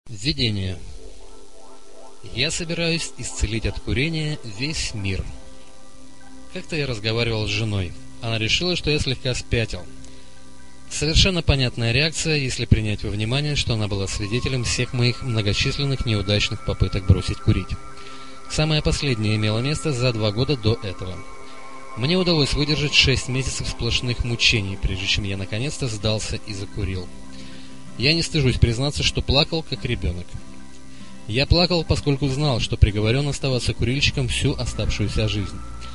Введение. Я собираюсь исцелить от курения весь мир. Как-то я разговаривал с женой. Она решила, что я слегка спятил. Совершенно понятная реакция, если принять во внимание, что она была свидетелем всех моих многочисленных неудачных попыток бросить курить. Самое последнее имело место за 2 года до этого. Мне удалось выдержать 6 месяцев сплошных мучений, прежде чем я наконец-то сдался и закурил. Я не стыжусь признаться, что плакал, как ребенок. Я плакал, поскольку знал, что приговорен оставаться курильщиком всю оставшуюся жизнь.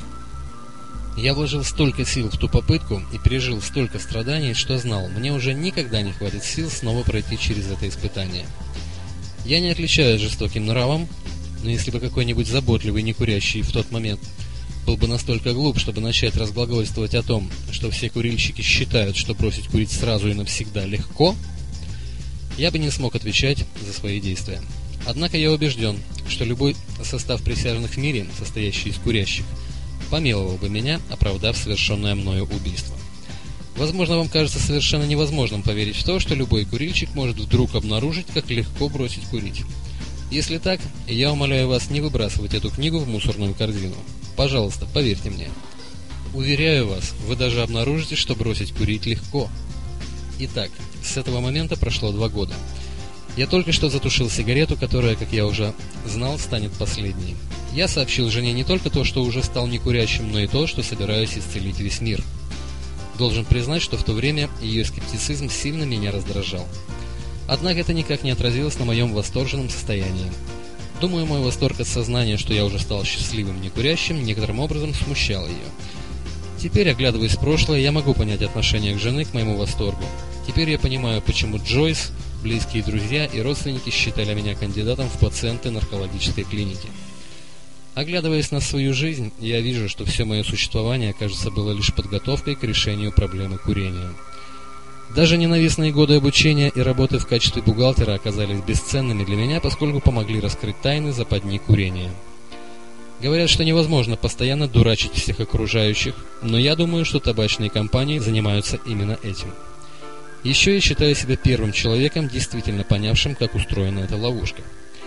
Я вложил столько сил в ту попытку и пережил столько страданий, что знал, мне уже никогда не хватит сил снова пройти через это испытание. Я не отличаюсь жестоким нравом, но если бы какой-нибудь заботливый некурящий в тот момент был бы настолько глуп, чтобы начать разглагольствовать о том, что все курильщики считают, что бросить курить сразу и навсегда легко, я бы не смог отвечать за свои действия. Однако я убежден, что любой состав присяжных в мире, состоящий из курящих, помиловал бы меня, оправдав совершенное мною убийство. Возможно, вам кажется совершенно невозможным поверить в то, что любой курильщик может вдруг обнаружить, как легко бросить курить. Если так, я умоляю вас не выбрасывать эту книгу в мусорную корзину. Пожалуйста, поверьте мне. Уверяю вас, вы даже обнаружите, что бросить курить легко. Итак, с этого момента прошло 2 года. Я только что затушил сигарету, которая, как я уже знал, станет последней. Я сообщил жене не только то, что уже стал некурящим, но и то, что собираюсь исцелить весь мир. Должен признать, что в то время ее скептицизм сильно меня раздражал. Однако это никак не отразилось на моем восторженном состоянии. Думаю, мой восторг от сознания, что я уже стал счастливым некурящим, некоторым образом смущал ее. Теперь, оглядываясь в прошлое, я могу понять отношение к жены к моему восторгу. Теперь я понимаю, почему Джойс, близкие друзья и родственники считали меня кандидатом в пациенты наркологической клиники. Оглядываясь на свою жизнь, я вижу, что все мое существование, кажется, было лишь подготовкой к решению проблемы курения. Даже ненавистные годы обучения и работы в качестве бухгалтера оказались бесценными для меня, поскольку помогли раскрыть тайны западни курения. Говорят, что невозможно постоянно дурачить всех окружающих, но я думаю, что табачные компании занимаются именно этим. Еще я считаю себя первым человеком, действительно понявшим, как устроена эта ловушка.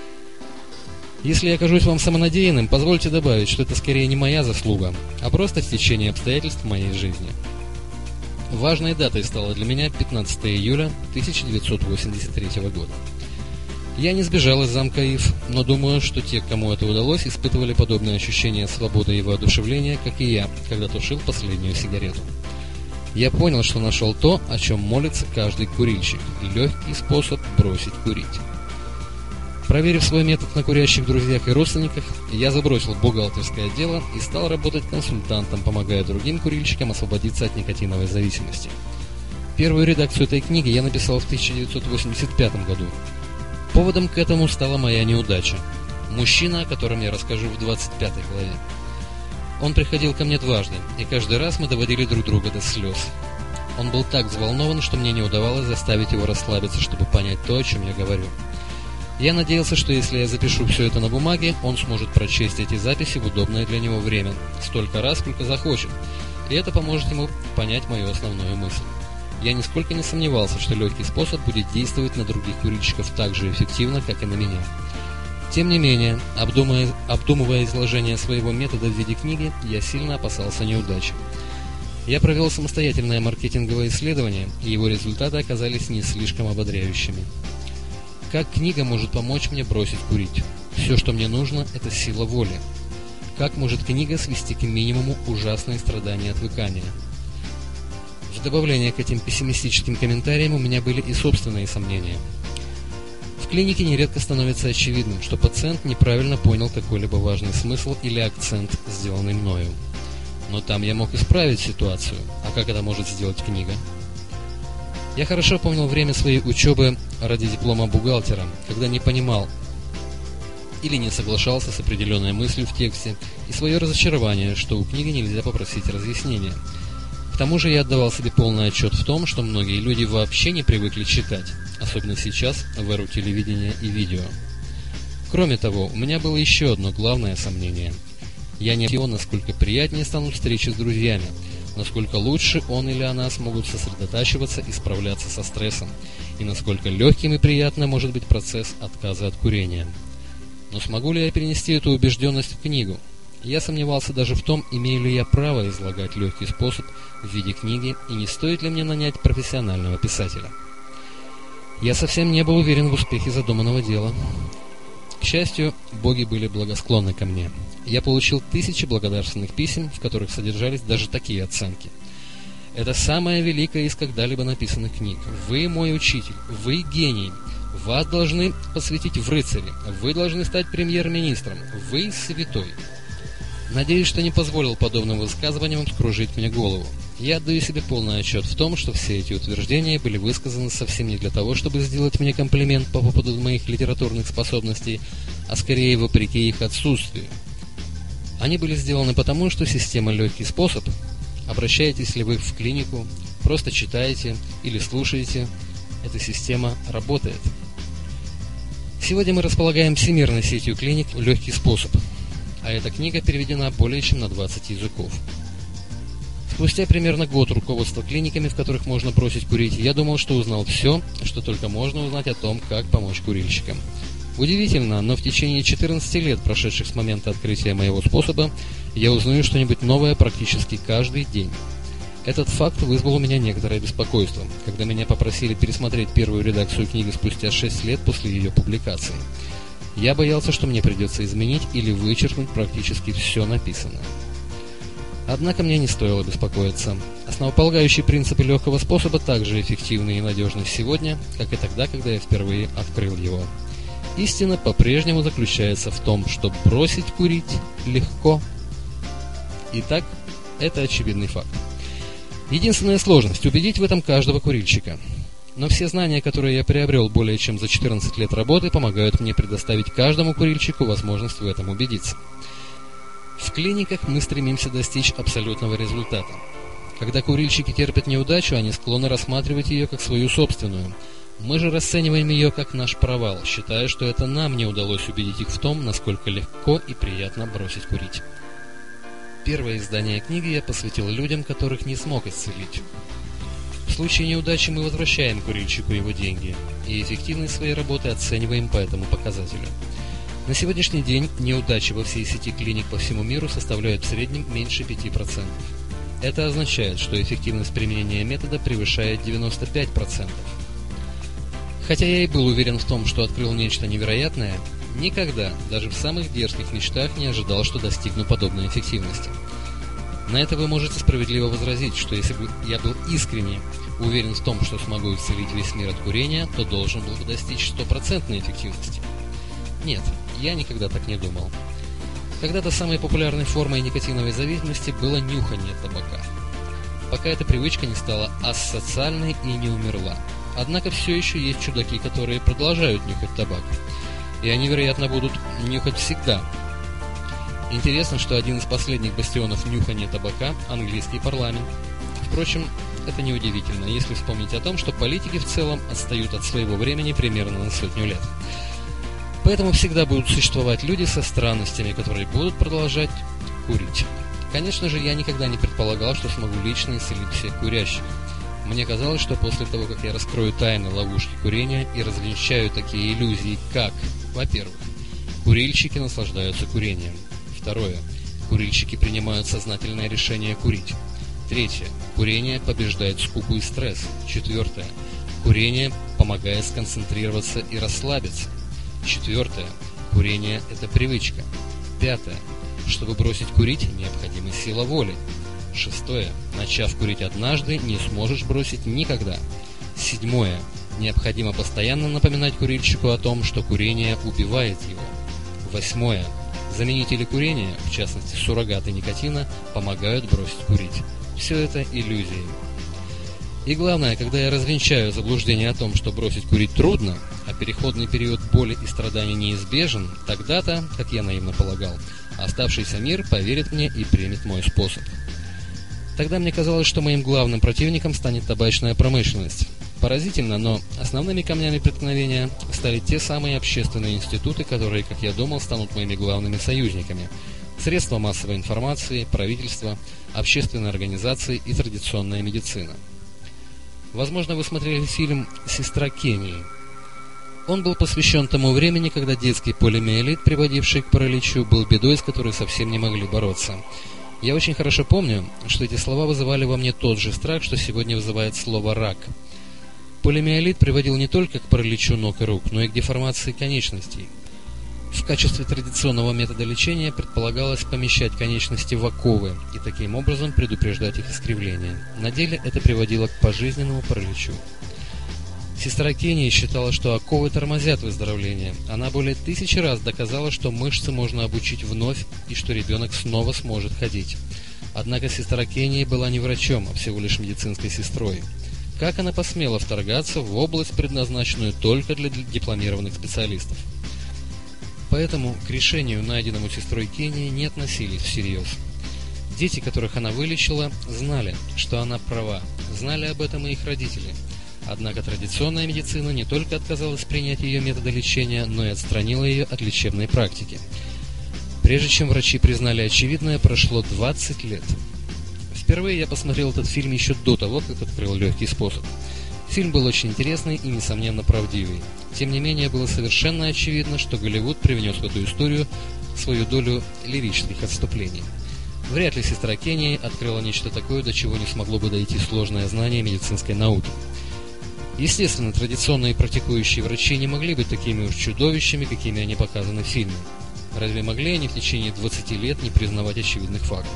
Если я окажусь вам самонадеянным, позвольте добавить, что это скорее не моя заслуга, а просто стечение обстоятельств в моей жизни. Важной датой стало для меня 15 июля 1983 года. Я не сбежал из замка Ив, но думаю, что те, кому это удалось, испытывали подобное ощущение свободы и воодушевления, как и я, когда тушил последнюю сигарету. Я понял, что нашел то, о чем молится каждый курильщик – легкий способ бросить курить. Проверив свой метод на курящих друзьях и родственниках, я забросил бухгалтерское дело и стал работать консультантом, помогая другим курильщикам освободиться от никотиновой зависимости. Первую редакцию этой книги я написал в 1985 году. Поводом к этому стала моя неудача. Мужчина, о котором я расскажу в 25 главе. Он приходил ко мне дважды, и каждый раз мы доводили друг друга до слез. Он был так взволнован, что мне не удавалось заставить его расслабиться, чтобы понять то, о чем я говорю. Я надеялся, что если я запишу все это на бумаге, он сможет прочесть эти записи в удобное для него время, столько раз, сколько захочет, и это поможет ему понять мою основную мысль. Я нисколько не сомневался, что легкий способ будет действовать на других курильщиков так же эффективно, как и на меня. Тем не менее, обдумывая изложение своего метода в виде книги, я сильно опасался неудачи. Я провел самостоятельное маркетинговое исследование, и его результаты оказались не слишком ободряющими. Как книга может помочь мне бросить курить? Все, что мне нужно, это сила воли. Как может книга свести к минимуму ужасные страдания отвыкания? В добавление к этим пессимистическим комментариям у меня были и собственные сомнения. В клинике нередко становится очевидным, что пациент неправильно понял какой-либо важный смысл или акцент, сделанный мною. Но там я мог исправить ситуацию, а как это может сделать книга? Я хорошо помнил время своей учебы ради диплома бухгалтера, когда не понимал или не соглашался с определенной мыслью в тексте, и свое разочарование, что у книги нельзя попросить разъяснения. К тому же я отдавал себе полный отчет в том, что многие люди вообще не привыкли читать, особенно сейчас, в эру телевидения и видео. Кроме того, у меня было еще одно главное сомнение. Я не знал, насколько приятнее станут встречи с друзьями, насколько лучше он или она смогут сосредотачиваться и справляться со стрессом, и насколько легким и приятным может быть процесс отказа от курения. Но смогу ли я перенести эту убежденность в книгу? Я сомневался даже в том, имею ли я право излагать легкий способ в виде книги, и не стоит ли мне нанять профессионального писателя. Я совсем не был уверен в успехе задуманного дела. К счастью, боги были благосклонны ко мне. Я получил 1000 благодарственных писем, в которых содержались даже такие оценки. Это самая великая из когда-либо написанных книг. Вы мой учитель, вы гений. Вас должны посвятить в рыцари. Вы должны стать премьер-министром. Вы святой. Надеюсь, что не позволил подобным высказываниям вскружить мне голову. Я отдаю себе полный отчет в том, что все эти утверждения были высказаны совсем не для того, чтобы сделать мне комплимент по поводу моих литературных способностей, а скорее вопреки их отсутствию. Они были сделаны потому, что система «Легкий способ», обращаетесь ли вы в клинику, просто читаете или слушаете, эта система работает. Сегодня мы располагаем всемирной сетью клиник «Легкий способ», а эта книга переведена более чем на 20 языков. Спустя примерно год руководства клиниками, в которых можно бросить курить, я думал, что узнал все, что только можно узнать о том, как помочь курильщикам. Удивительно, но в течение 14 лет, прошедших с момента открытия моего способа, я узнаю что-нибудь новое практически каждый день. Этот факт вызвал у меня некоторое беспокойство, когда меня попросили пересмотреть первую редакцию книги спустя 6 лет после ее публикации. Я боялся, что мне придется изменить или вычеркнуть практически все написанное. Однако мне не стоило беспокоиться. Основополагающие принципы легкого способа также эффективны и надежны сегодня, как и тогда, когда я впервые открыл его. Истина по-прежнему заключается в том, что бросить курить легко. Итак, это очевидный факт. Единственная сложность – убедить в этом каждого курильщика. Но все знания, которые я приобрел более чем за 14 лет работы, помогают мне предоставить каждому курильщику возможность в этом убедиться. В клиниках мы стремимся достичь абсолютного результата. Когда курильщики терпят неудачу, они склонны рассматривать ее как свою собственную. Мы же расцениваем ее как наш провал, считая, что это нам не удалось убедить их в том, насколько легко и приятно бросить курить. Первое издание книги я посвятил людям, которых не смог исцелить. В случае неудачи мы возвращаем курильщику его деньги, и эффективность своей работы оцениваем по этому показателю. На сегодняшний день неудачи во всей сети клиник по всему миру составляют в среднем меньше 5%. Это означает, что эффективность применения метода превышает 95%. Хотя я и был уверен в том, что открыл нечто невероятное, никогда, даже в самых дерзких мечтах, не ожидал, что достигну подобной эффективности. На это вы можете справедливо возразить, что если бы я был искренне уверен в том, что смогу исцелить весь мир от курения, то должен был бы достичь 100% эффективности. Нет, я никогда так не думал. Когда-то самой популярной формой никотиновой зависимости было нюхание табака, пока эта привычка не стала асоциальной и не умерла. Однако все еще есть чудаки, которые продолжают нюхать табак, и они, вероятно, будут нюхать всегда. Интересно, что один из последних бастионов нюхания табака – английский парламент. Впрочем, это неудивительно, если вспомнить о том, что политики в целом отстают от своего времени примерно на 100 лет. Поэтому всегда будут существовать люди со странностями, которые будут продолжать курить. Конечно же, я никогда не предполагал, что смогу лично исцелить всех курящих. Мне казалось, что после того, как я раскрою тайны ловушки курения и развенчаю такие иллюзии, как, во-первых, курильщики наслаждаются курением. Второе. Курильщики принимают сознательное решение курить. Третье. Курение побеждает скуку и стресс. Четвертое. Курение помогает сконцентрироваться и расслабиться. Четвертое. Курение – это привычка. Пятое. Чтобы бросить курить, необходима сила воли. Шестое. Начав курить однажды, не сможешь бросить никогда. Седьмое. Необходимо постоянно напоминать курильщику о том, что курение убивает его. Восьмое. Заменители курения, в частности суррогаты никотина, помогают бросить курить. Все это иллюзии. И главное, когда я развенчаю заблуждение о том, что бросить курить трудно, а переходный период боли и страданий неизбежен, тогда-то, как я наивно полагал, оставшийся мир поверит мне и примет мой способ. Тогда мне казалось, что моим главным противником станет табачная промышленность. Поразительно, но основными камнями преткновения стали те самые общественные институты, которые, как я думал, станут моими главными союзниками. Средства массовой информации, правительство, общественные организации и традиционная медицина. Возможно, вы смотрели фильм «Сестра Кении». Он был посвящен тому времени, когда детский полиомиелит, приводивший к параличу, был бедой, с которой совсем не могли бороться. Я очень хорошо помню, что эти слова вызывали во мне тот же страх, что сегодня вызывает слово «рак». Полиомиелит приводил не только к параличу ног и рук, но и к деформации конечностей. В качестве традиционного метода лечения предполагалось помещать конечности в оковы и таким образом предупреждать их искривление. На деле это приводило к пожизненному параличу. Сестра Кении считала, что оковы тормозят выздоровление. Она более 1000 раз доказала, что мышцы можно обучить вновь и что ребенок снова сможет ходить. Однако сестра Кении была не врачом, а всего лишь медицинской сестрой. Как она посмела вторгаться в область, предназначенную только для дипломированных специалистов? Поэтому к решению, найденному сестрой Кении, не относились всерьез. Дети, которых она вылечила, знали, что она права, знали об этом и их родители. Однако традиционная медицина не только отказалась принять ее методы лечения, но и отстранила ее от лечебной практики. Прежде чем врачи признали очевидное, прошло 20 лет. Впервые я посмотрел этот фильм еще до того, как открыл «Легкий способ». Фильм был очень интересный и, несомненно, правдивый. Тем не менее, было совершенно очевидно, что Голливуд привнес в эту историю свою долю лирических отступлений. Вряд ли сестра Кении открыла нечто такое, до чего не смогло бы дойти сложное знание медицинской науки. Естественно, традиционные практикующие врачи не могли быть такими уж чудовищами, какими они показаны в фильме. Разве могли они в течение 20 лет не признавать очевидных фактов?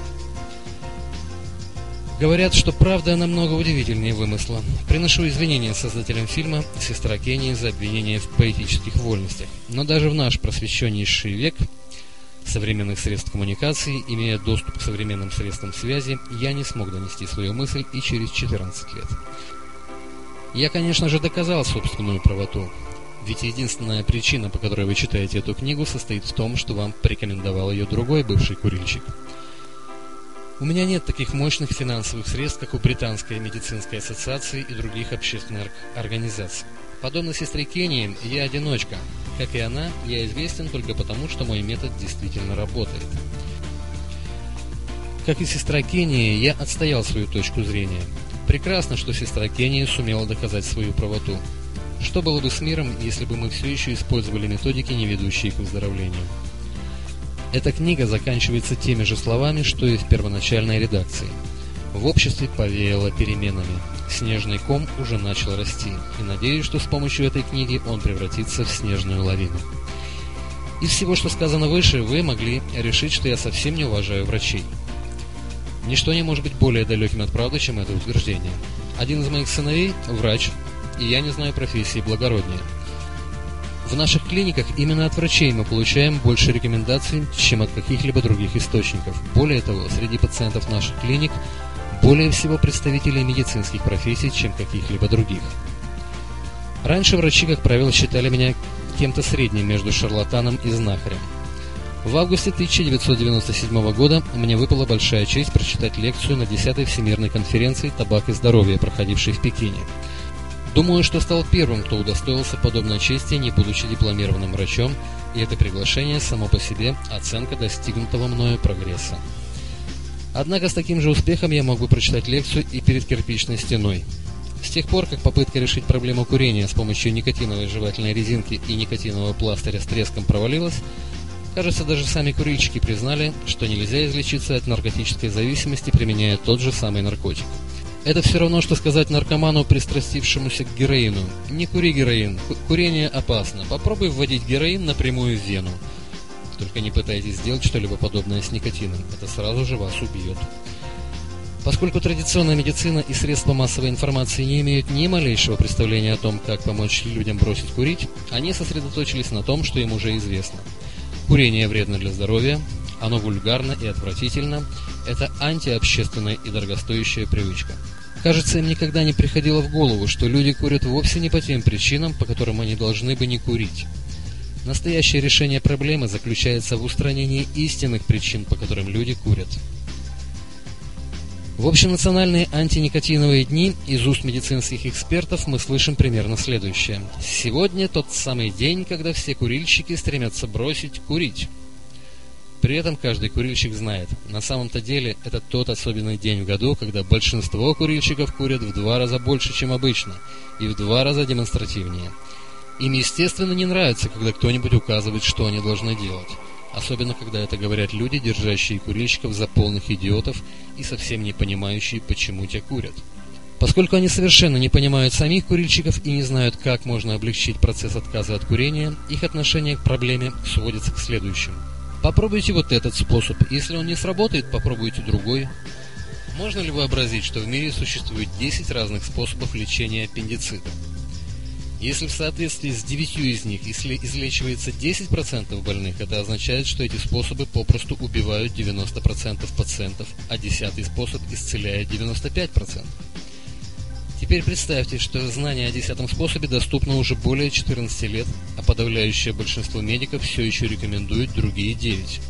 Говорят, что правда намного удивительнее вымысла. Приношу извинения создателям фильма «Сестра Кении» за обвинение в поэтических вольностях. Но даже в наш просвещеннейший век современных средств коммуникации, имея доступ к современным средствам связи, я не смог донести свою мысль и через 14 лет. Я, конечно же, доказал собственную правоту. Ведь единственная причина, по которой вы читаете эту книгу, состоит в том, что вам порекомендовал ее другой бывший курильщик. У меня нет таких мощных финансовых средств, как у Британской медицинской ассоциации и других общественных организаций. Подобно сестре Кении, я одиночка. Как и она, я известен только потому, что мой метод действительно работает. Как и сестра Кении, я отстоял свою точку зрения. Прекрасно, что сестра Кении сумела доказать свою правоту. Что было бы с миром, если бы мы все еще использовали методики, не ведущие к выздоровлению? Эта книга заканчивается теми же словами, что и в первоначальной редакции. В обществе повеяло переменами. Снежный ком уже начал расти, и надеюсь, что с помощью этой книги он превратится в снежную лавину. Из всего, что сказано выше, вы могли решить, что я совсем не уважаю врачей. Ничто не может быть более далеким от правды, чем это утверждение. Один из моих сыновей – врач, и я не знаю профессии благороднее. В наших клиниках именно от врачей мы получаем больше рекомендаций, чем от каких-либо других источников. Более того, среди пациентов наших клиник более всего представителей медицинских профессий, чем каких-либо других. Раньше врачи, как правило, считали меня кем-то средним между шарлатаном и знахарем. В августе 1997 года мне выпала большая честь прочитать лекцию на 10-й Всемирной конференции «Табак и здоровье», проходившей в Пекине. Думаю, что стал первым, кто удостоился подобной чести, не будучи дипломированным врачом, и это приглашение само по себе оценка достигнутого мною прогресса. Однако с таким же успехом я мог бы прочитать лекцию и перед кирпичной стеной. С тех пор, как попытка решить проблему курения с помощью никотиновой жевательной резинки и никотинового пластыря с треском провалилась, кажется, даже сами курильщики признали, что нельзя излечиться от наркотической зависимости, применяя тот же самый наркотик. Это все равно, что сказать наркоману, пристрастившемуся к героину: «Не кури героин, курение опасно, попробуй вводить героин напрямую в вену». Только не пытайтесь сделать что-либо подобное с никотином, это сразу же вас убьет. Поскольку традиционная медицина и средства массовой информации не имеют ни малейшего представления о том, как помочь людям бросить курить, они сосредоточились на том, что им уже известно. Курение вредно для здоровья, оно вульгарно и отвратительно, это антиобщественная и дорогостоящая привычка. Кажется, им никогда не приходило в голову, что люди курят вовсе не по тем причинам, по которым они должны бы не курить. Настоящее решение проблемы заключается в устранении истинных причин, по которым люди курят. В общенациональные антиникотиновые дни из уст медицинских экспертов мы слышим примерно следующее: «Сегодня тот самый день, когда все курильщики стремятся бросить курить». При этом каждый курильщик знает, на самом-то деле это тот особенный день в году, когда большинство курильщиков курят в 2 раза больше, чем обычно, и в 2 раза демонстративнее. Им, естественно, не нравится, когда кто-нибудь указывает, что они должны делать. Особенно, когда это говорят люди, держащие курильщиков за полных идиотов и совсем не понимающие, почему те курят. Поскольку они совершенно не понимают самих курильщиков и не знают, как можно облегчить процесс отказа от курения, их отношение к проблеме сводится к следующему. Попробуйте вот этот способ. Если он не сработает, попробуйте другой. Можно ли вообразить, что в мире существует 10 разных способов лечения аппендицита? Если в соответствии с 9 из них излечивается 10% больных, это означает, что эти способы попросту убивают 90% пациентов, а 10-й способ исцеляет 95%. Теперь представьте, что знание о 10-м способе доступно уже более 14 лет, а подавляющее большинство медиков все еще рекомендует другие 9.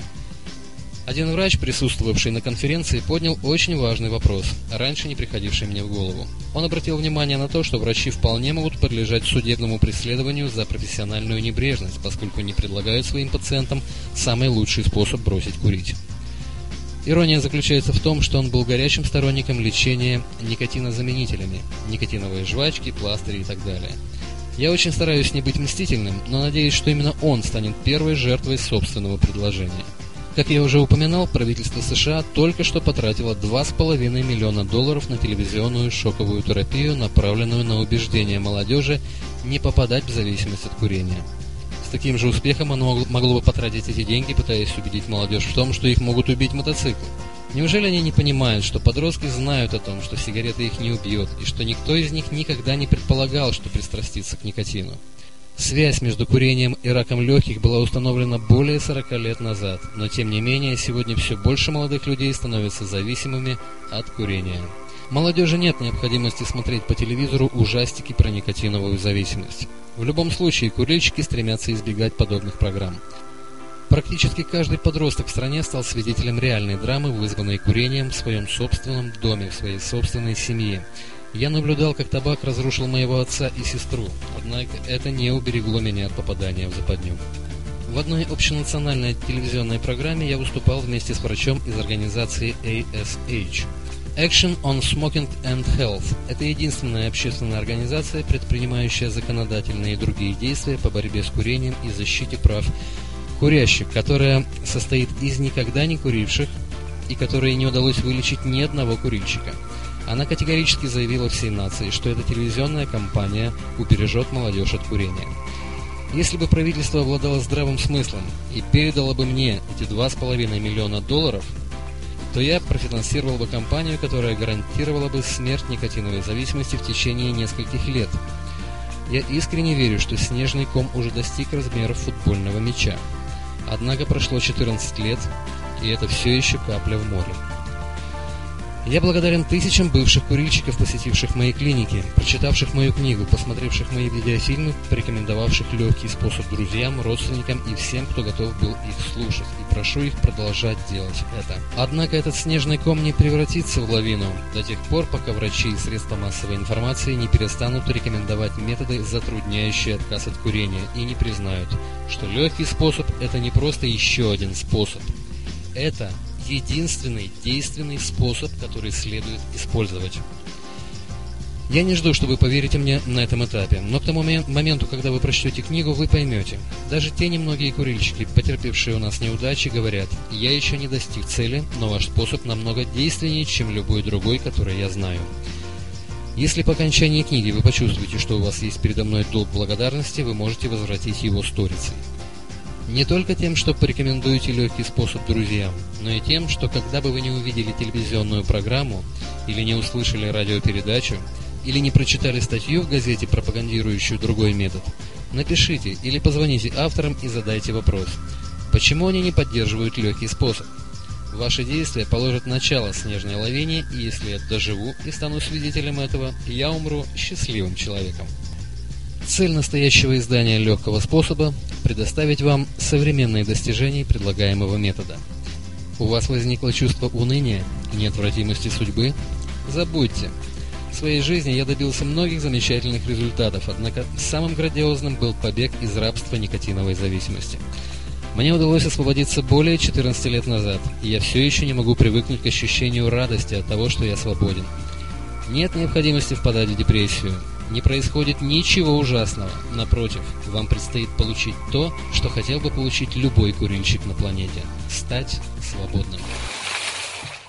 Один врач, присутствовавший на конференции, поднял очень важный вопрос, раньше не приходивший мне в голову. Он обратил внимание на то, что врачи вполне могут подлежать судебному преследованию за профессиональную небрежность, поскольку не предлагают своим пациентам самый лучший способ бросить курить. Ирония заключается в том, что он был горячим сторонником лечения никотинозаменителями, никотиновые жвачки, пластыри и так далее. Я очень стараюсь не быть мстительным, но надеюсь, что именно он станет первой жертвой собственного предложения. Как я уже упоминал, правительство США только что потратило $2,5 миллиона на телевизионную шоковую терапию, направленную на убеждение молодежи не попадать в зависимость от курения. С таким же успехом оно могло бы потратить эти деньги, пытаясь убедить молодежь в том, что их могут убить мотоциклы. Неужели они не понимают, что подростки знают о том, что сигарета их не убьет, и что никто из них никогда не предполагал, что пристрастится к никотину? Связь между курением и раком легких была установлена более 40 лет назад, но тем не менее сегодня все больше молодых людей становятся зависимыми от курения. Молодежи нет необходимости смотреть по телевизору ужастики про никотиновую зависимость. В любом случае, курильщики стремятся избегать подобных программ. Практически каждый подросток в стране стал свидетелем реальной драмы, вызванной курением в своем собственном доме, в своей собственной семье. Я наблюдал, как табак разрушил моего отца и сестру, однако это не уберегло меня от попадания в западню. В одной общенациональной телевизионной программе я выступал вместе с врачом из организации ASH. Action on Smoking and Health – это единственная общественная организация, предпринимающая законодательные и другие действия по борьбе с курением и защите прав курящих, которая состоит из никогда не куривших и которой не удалось вылечить ни одного курильщика. Она категорически заявила всей нации, что эта телевизионная кампания убережет молодежь от курения. Если бы правительство обладало здравым смыслом и передало бы мне эти $2,5 миллиона, то я профинансировал бы кампанию, которая гарантировала бы смерть никотиновой зависимости в течение нескольких лет. Я искренне верю, что снежный ком уже достиг размеров футбольного мяча. Однако прошло 14 лет, и это все еще капля в море. Я благодарен тысячам бывших курильщиков, посетивших мои клиники, прочитавших мою книгу, посмотревших мои видеофильмы, порекомендовавших легкий способ друзьям, родственникам и всем, кто готов был их слушать, и прошу их продолжать делать это. Однако этот снежный ком не превратится в лавину до тех пор, пока врачи и средства массовой информации не перестанут рекомендовать методы, затрудняющие отказ от курения, и не признают, что легкий способ – это не просто еще один способ. Это единственный действенный способ, который следует использовать. Я не жду, что вы поверите мне на этом этапе, но к тому моменту, когда вы прочтете книгу, вы поймете. Даже те немногие курильщики, потерпевшие у нас неудачи, говорят: «Я еще не достиг цели, но ваш способ намного действеннее, чем любой другой, который я знаю». Если по окончании книги вы почувствуете, что у вас есть передо мной долг благодарности, вы можете возвратить его сторицей. Не только тем, что порекомендуете легкий способ друзьям, но и тем, что когда бы вы не увидели телевизионную программу, или не услышали радиопередачу, или не прочитали статью в газете, пропагандирующую другой метод, напишите или позвоните авторам и задайте вопрос: почему они не поддерживают легкий способ? Ваши действия положат начало снежной лавине, и если я доживу и стану свидетелем этого, я умру счастливым человеком. Цель настоящего издания легкого способа – предоставить вам современные достижения предлагаемого метода. У вас возникло чувство уныния и неотвратимости судьбы? Забудьте. В своей жизни я добился многих замечательных результатов, однако самым грандиозным был побег из рабства никотиновой зависимости. Мне удалось освободиться более 14 лет назад, и я все еще не могу привыкнуть к ощущению радости от того, что я свободен. Нет необходимости впадать в депрессию. Не происходит ничего ужасного. Напротив, вам предстоит получить то, что хотел бы получить любой курильщик на планете – стать свободным.